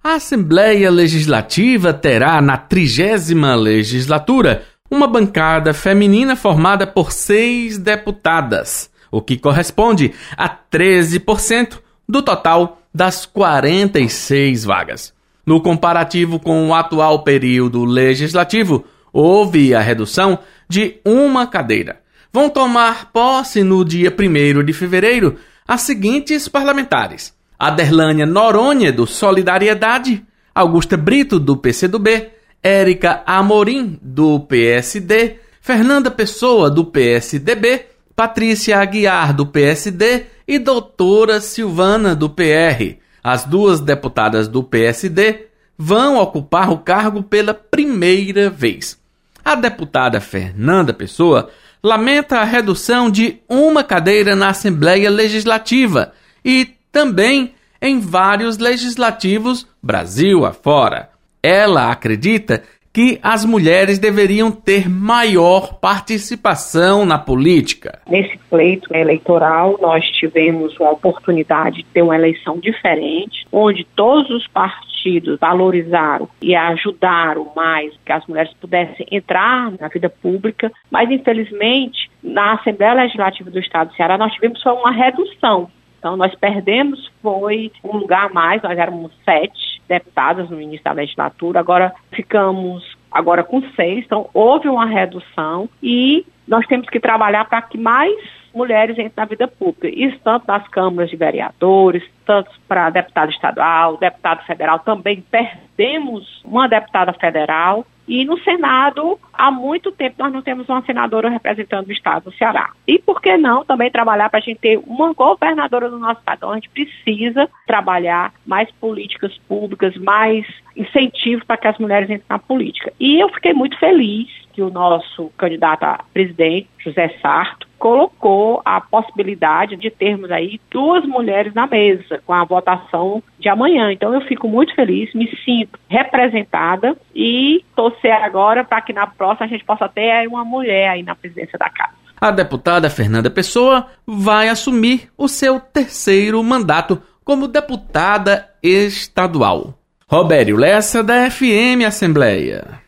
A Assembleia Legislativa terá, na 30ª legislatura, uma bancada feminina formada por 6 deputadas, o que corresponde a 13% do total das 46 vagas. No comparativo com o atual período legislativo, houve a redução de uma cadeira. Vão tomar posse no dia 1º de fevereiro as seguintes parlamentares: Aderlânia Noronha, do Solidariedade, Augusta Brito, do PCdoB, Érica Amorim, do PSD, Fernanda Pessoa, do PSDB, Patrícia Aguiar, do PSD e doutora Silvana, do PR. As 2 deputadas do PSD vão ocupar o cargo pela primeira vez. A deputada Fernanda Pessoa lamenta a redução de uma cadeira na Assembleia Legislativa e também em vários legislativos Brasil afora. Ela acredita que as mulheres deveriam ter maior participação na política. Nesse pleito eleitoral, nós tivemos uma oportunidade de ter uma eleição diferente, onde todos os partidos valorizaram e ajudaram mais que as mulheres pudessem entrar na vida pública, mas infelizmente, na Assembleia Legislativa do Estado do Ceará, nós tivemos só uma redução. Então, nós perdemos, foi um lugar a mais, nós éramos 7 deputadas no início da legislatura, agora ficamos com 6, então houve uma redução e nós temos que trabalhar para que mais mulheres entrem na vida pública, isso tanto nas câmaras de vereadores, tanto para deputado estadual, deputado federal, também perdemos uma deputada federal. E no Senado, há muito tempo, nós não temos uma senadora representando o Estado do Ceará. E por que não também trabalhar para a gente ter uma governadora do nosso Estado? Então, a gente precisa trabalhar mais políticas públicas, mais incentivos para que as mulheres entrem na política. E eu fiquei muito feliz que o nosso candidato a presidente, José Sarto, colocou a possibilidade de termos aí 2 mulheres na mesa com a votação de amanhã. Então eu fico muito feliz, me sinto representada e torcer agora para que na próxima a gente possa ter uma mulher aí na presidência da casa. A deputada Fernanda Pessoa vai assumir o seu 3º mandato como deputada estadual. Robério Lessa, da FM Assembleia.